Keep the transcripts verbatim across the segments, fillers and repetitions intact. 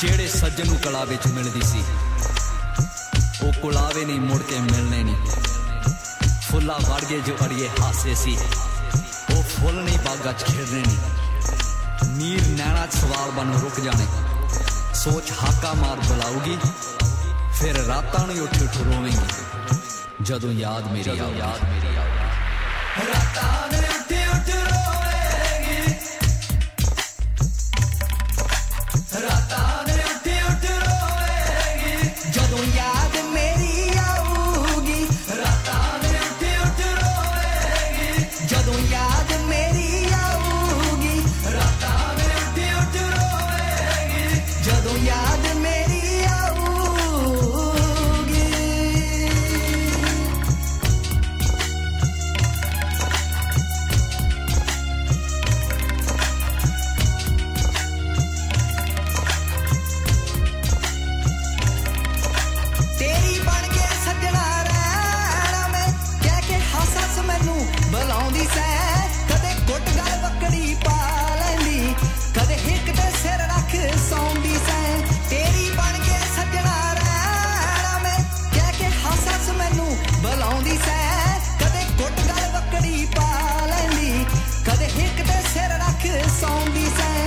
ਜਿਹੜੇ ਸੱਜਣ ਨੂੰ ਕਲਾ ਵਿੱਚ ਮਿਲਦੀ ਸੀ ਉਹ ਕੁਲਾਵੇ ਨਹੀਂ ਮੁੜ ਕੇ ਮਿਲਣੇ ਨਹੀਂ ਫੁੱਲਾ ਵੜ ਗਏ ਜੋ ਅੜੀਏ ਹਾਸੇ ਸੀ ਉਹ ਫੁੱਲ ਨਹੀਂ ਬਾਗਾਂ 'ਚ ਖਿੜਨੇ ਨਹੀਂ ਨੀਰ ਨੈਣਾ 'ਚ ਸਵਾਲ ਬਣ ਰੁਕ ਜਾਣੇ ਸੋਚ ਹਾਕਾ ਮਾਰ ਬੁਲਾਊਗੀ ਫਿਰ ਰਾਤਾਂ ਨੂੰ ਉੱਠ ਉੱਠ ਰੋਵੇਂਗੀ ਜਦੋਂ ਯਾਦ ਮੇਰੀ ਆਉ ਯਾਦ ਮੇਰੀ ਆਉ ਰਾਤਾਂ ਨੂੰ ਉੱਠ ਉੱਠ ਰੋਵੇਂਗੀ ਰਾਤਾਂ ਨੂੰ ਉੱਠ ਉੱਠ ਰੋਵੇਂਗੀ ਜਦੋਂ ਯਾਦ ਮੇਰੀ ਆਊਗੀ ਰਾਤਾਂ ਨੂੰ ਉੱਠ ਉੱਠ ਰੋਵੇਂਗੀ ਜਦੋਂ ਯਾਦ ਮੇਰੀ ਆਊਗੀ ਰਾਤਾਂ ਨੂੰ ਉੱਠ ਉੱਠ ਰੋਵੇਂਗੀ ਜਦੋਂ ਯਾਦ ਮੇਰੀ ਬੁਲਾਉਂਦੀ ਸੈ ਕਦੇ ਗੁੱਟ ਗਲ ਬੱਕੜੀ ਪਾ ਲੈਂਦੀ ਕਦੇ ਹਿੱਕ ਤੇ ਸਿਰ ਰੱਖ ਸੌਂਦੀ ਸੈ ਤੇਰੀ ਬਣ ਕੇ ਸੱਜਣਾ ਰਹਿਣਾ ਮੈਂ ਕਹਿ ਕੇ ਹੱਸ ਹੱਸ ਮੈਨੂੰ ਬੁਲਾਉਂਦੀ ਸੈ ਕਦੇ ਗੁੱਟ ਗਲ ਬੱਕੜੀ ਪਾ ਲੈਂਦੀ ਕਦੇ ਹਿੱਕ ਤੇ ਸਿਰ ਰੱਖ ਸੌਂਦੀ ਸੈ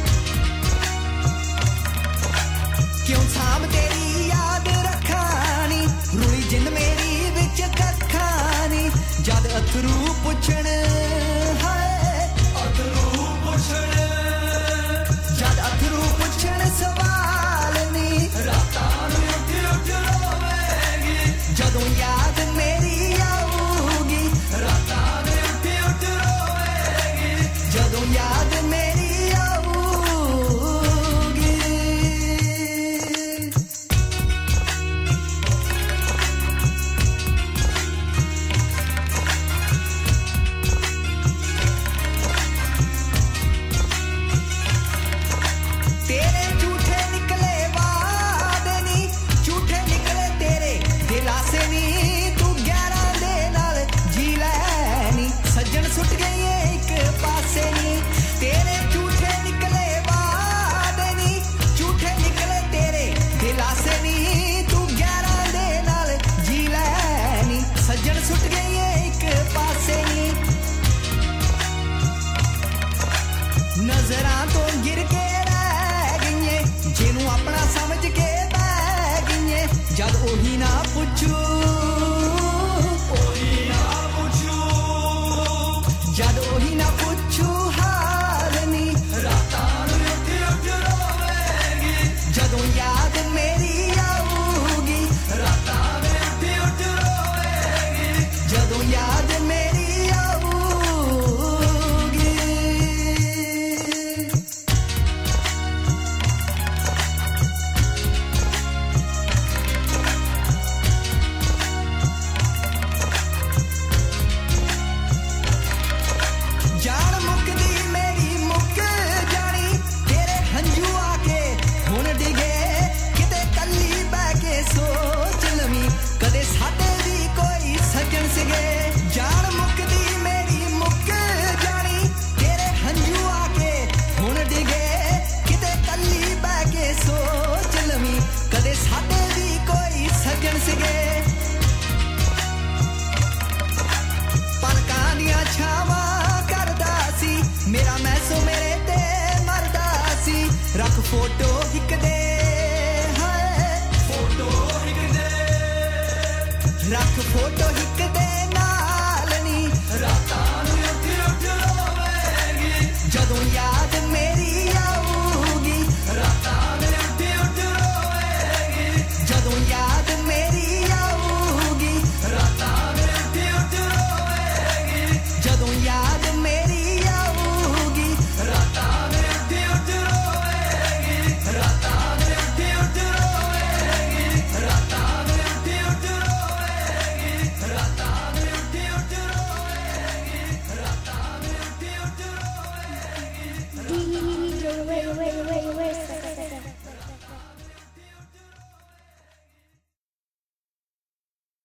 ਕਿਉਂ ਸਾਂਭ ਤੇਰੀ ਯਾਦ ਰੱਖਾਂ ਨੀ ਰੁਲੀ ਜਿੰਦ ਮੇਰੀ ਵਿੱਚ ਕੱਖਾਂ ਨੀ ਜਦ ਅਥਰੂ ਪੁੱਛਣ ਹਾਏ ਅਥਰੂ ਪੁੱਛਣ ਜਦ ਅਥਰੂ ਪੁੱਛਣ ਸਵਾਲ ਨੀ ਰਾਤਾਂ ਨੂੰ ਉੱਠ ਉੱਠ ਰੋਵੇਂਗੀ ਜਦੋਂ ਯਾਦ ਮੇਰੀ ਆਊਗੀ ਰਾਤਾਂ ਨੂੰ ਉੱਠ ਉੱਠ ਰੋਵੇਂਗੀ ਜਦੋਂ ਯਾਦ ਮੇਰੀ ਆਊਗੀ ਸੁੱਟ ਗਈ ਏ ਇੱਕ ਪਾਸੇ ਨੀ ਤੇਰੇ ਝੂਠੇ ਨਿਕਲੇ ਵਾਦੇ ਨੀ ਝੂਠੇ ਨਿਕਲੇ ਤੇਰੇ ਦਿਲਾਸੇ ਨੀ ਤੂੰ ਗਿਆਰਾਂ ਦੇ ਨਾਲ ਜੀ ਲੈ ਨੀ ਸੱਜਣ ਸੁੱਟ ਗਈ ਏ ਇੱਕ ਪਾਸੇ ਨੀ ਨਜ਼ਰਾਂ ਤੋਂ ਗਿਰ ਕੇ ਰਹਿ ਗਈਏ ਜਿਹਨੂੰ ਆਪਣਾ ਸਮਝ ਕੇ ਬਹਿ ਗਈਏ ਜਦ ਉਹੀ ਨਾ ਪੁੱਛੂ ਉਹੀ ਨਾ ਜਦ ਉਹੀ ਨਾ ਪੁੱਛੂ ਹਾਲ ਨੀ ਰਾਤਾਂ ਨੂੰ ਉੱਠ ਉੱਠ ਰੋਵੇਂਗੀ ਜਦੋਂ ਯਾਦ ਮੇਰੀ ਆਊਗੀ ਰਾਤਾਂ ਨੂੰ ਉੱਠ ਉੱਠ ਰੋਵੇਂਗੀ ਜਦੋਂ ਯਾਦ ਮੇਰੀ ਆਊਗੀ ਜਾਣ ਮੁੱਕਦੀ ਮੇਰੀ ਮੁੱਕ ਜਾਣੀ ਤੇਰੇ ਹੰਝੂ ਆ ਕੇ ਹੁਣ ਡਿਗੇ ਕਿਤੇ ਕੱਲੀ ਬਹਿ ਕੇ ਸੋਚ ਲਵੀਂ ਕਦੇ ਸਾਡੇ ਵੀ ਕੋਈ ਸੱਜਣ ਸੀਗੇ ਜਾਣ ਮੁੱਕਦੀ ਮੇਰੀ ਮੁੱਕ ਜਾਣੀ ਤੇਰੇ ਹੰਝੂ ਆ ਕੇ ਹੁਣ ਡਿਗੇ ਕਿਤੇ ਕੱਲੀ ਬਹਿ ਕੇ ਸੋਚ ਲਵੀਂ ਕਦੇ ਸਾਡੇ ਵੀ ਕੋਈ ਸੱਜਣ ਸੀਗੇ ਪਲਕਾਂ ਦੀਆਂ ਛਾਵਾਂ ਮੇਰਾ ਮੈਸੋ ਮੇਰੇ ਤੇ ਮਰਦਾ ਸੀ ਰੱਖ ਫੋਟੋ